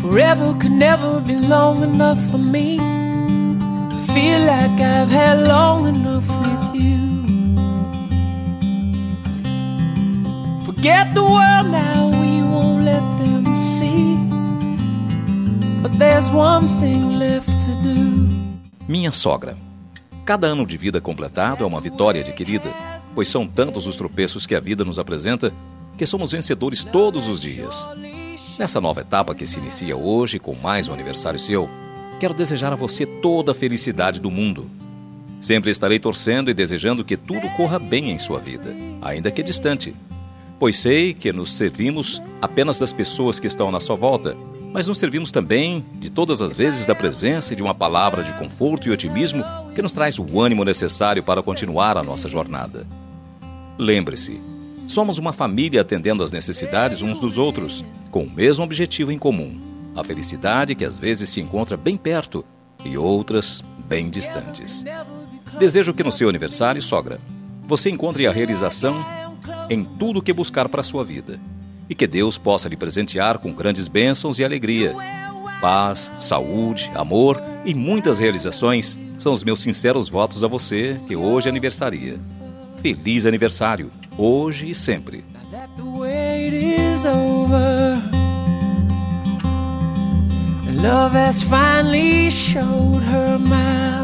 Forever could never be long enough for me to feel like I've had long enough with you. Forget the world now, we won't let them see. But there's one thing left to do. Minha sogra. Cada ano de vida completado é uma vitória adquirida, pois são tantos os tropeços que a vida nos apresenta que somos vencedores todos os dias. Nessa nova etapa que se inicia hoje, com mais um aniversário seu, quero desejar a você toda a felicidade do mundo. Sempre estarei torcendo e desejando que tudo corra bem em sua vida, ainda que distante, pois sei que nos servimos apenas das pessoas que estão na sua volta, mas nos servimos também de todas as vezes da presença e de uma palavra de conforto e otimismo que nos traz o ânimo necessário para continuar a nossa jornada. Lembre-se, somos uma família atendendo às necessidades uns dos outros, com o mesmo objetivo em comum, a felicidade que às vezes se encontra bem perto e outras bem distantes. Desejo que no seu aniversário, sogra, você encontre a realização em tudo o que buscar para a sua vida e que Deus possa lhe presentear com grandes bênçãos e alegria. Paz, saúde, amor e muitas realizações são os meus sinceros votos a você que hoje aniversaria. Feliz aniversário, hoje e sempre. Love has finally showed her my